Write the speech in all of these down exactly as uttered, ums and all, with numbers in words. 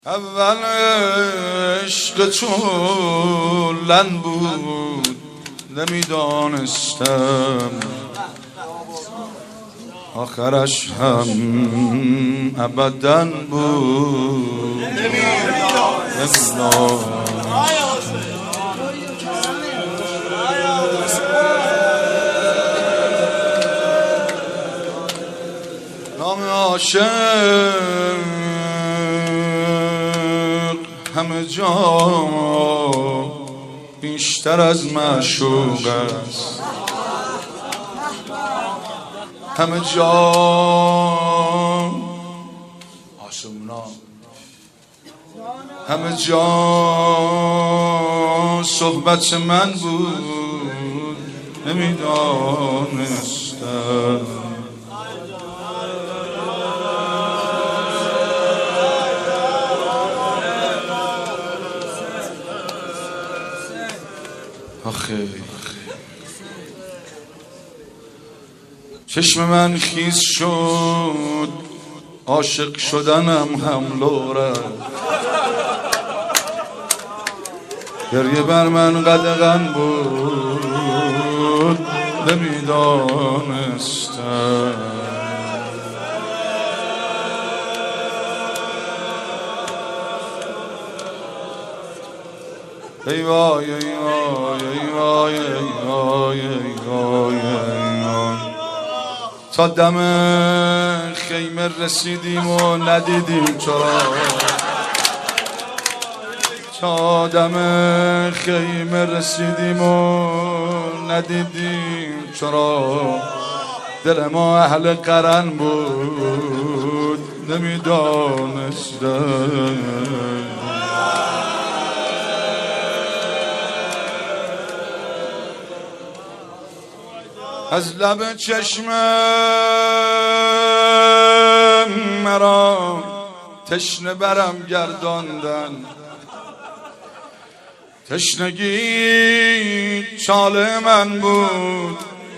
اول عشق چولن بود نمیدانستم، آخرش هم ابداً بود نمیدانستم. نام عاشق همه جا بیشتر از معشوق است، همه جا آسمونا همه جا صحبت من بود نمیدانستم. آخه چشم من خیس شد، عاشق شدنم هم لورد، گریه بر من قدغن بود نمیدانستم. ای وای ای وای ای وای ای وای ای وای ای وای، تا دم خیمه رسیدیم و ندیدیم چرا، تا دم خیمه رسیدیم و ندیدیم چرا، دل ما اهل قرن بود نمیدانستم. از لب چشم مرا تشنه برم گرداندن، تشنگی چال من بود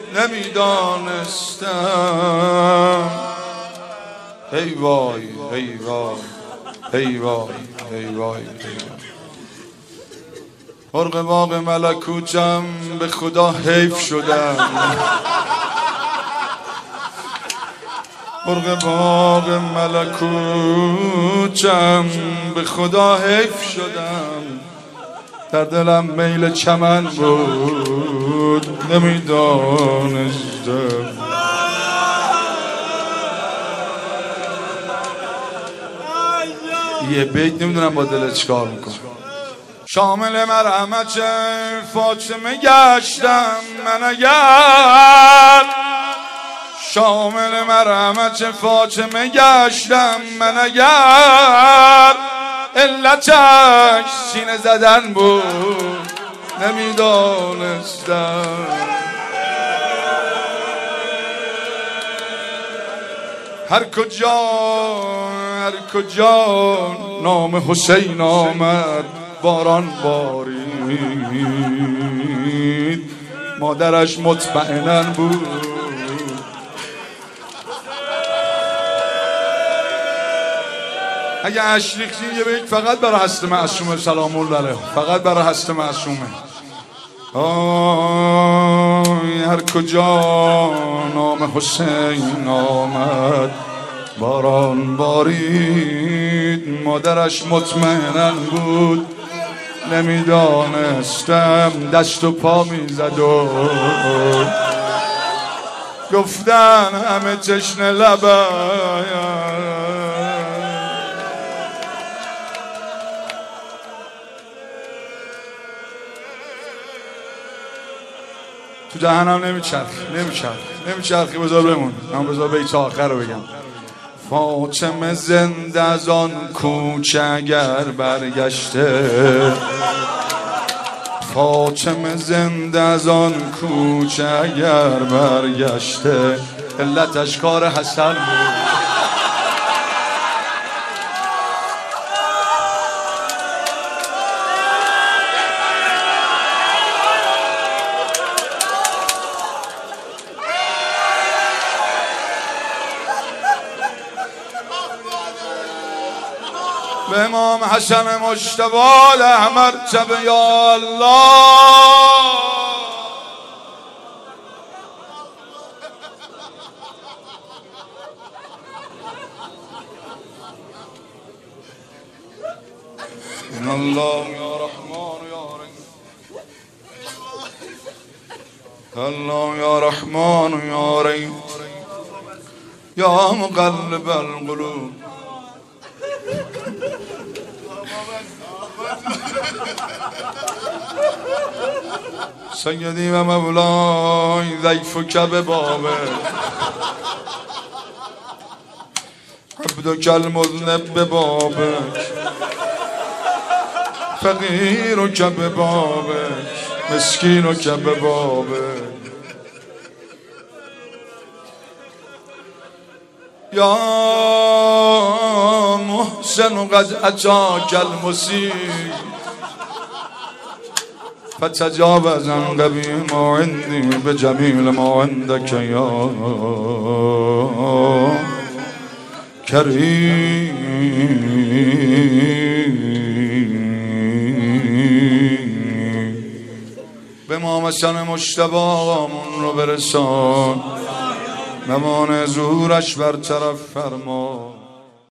نمیدانستم. ای وای ای وای ای وای ای وای. مرغ باغ ملکوتم به خدا حیف شدم، مرغ باغ ملکوتم به خدا حیف شدم، در دلم میل چمن بود نمیدانستم. یه بیت نمیدونم با دلت چیکار میکنم. شامل مرحمت فاطمه گشتم من اگر، شامل مرحمت فاطمه گشتم من اگر، علتش سینه زدن بود نمیدانستم. هر کجا هر کجا نام حسین آمد باران بارید، مادرش مطمئناً بود. اگه اش ریختین یه بیت فقط برای هست معصومه سلام الله علیه، فقط برای هست معصومه. آی هر کجا نام حسین آمد باران بارید، مادرش مطمئناً بود نمیدانستم. دست و پا میزد و گفتن همه تشنه لبم، تو دهنم نمیچرخ نمیچرخ نمیچرخی. بذار بمون، من بذار بیت آخر رو بگم. فاطمه زنده از آن کوچه اگر برگشته، فاطمه زنده از آن کوچه اگر برگشته، علتش کار حسن بود. به امام حسن مجتبی احمر جب یا الله. ان الله یا رحمان یا رحیم، الله یا رحمان یا رحیم، یا مقلب القلوب. سیدی و مولای ضیفک ببابک، عبدک المذنب ببابک، فقیرک ببابک، مسکینک ببابک. یا محسن قد اتاک المسیء فتجاوز عن قبیح ما عندی بجمیل ما عندک یا کریم. به امام حسن مجتبی آقامون رو برسان، نمان زورش برطرف فرما.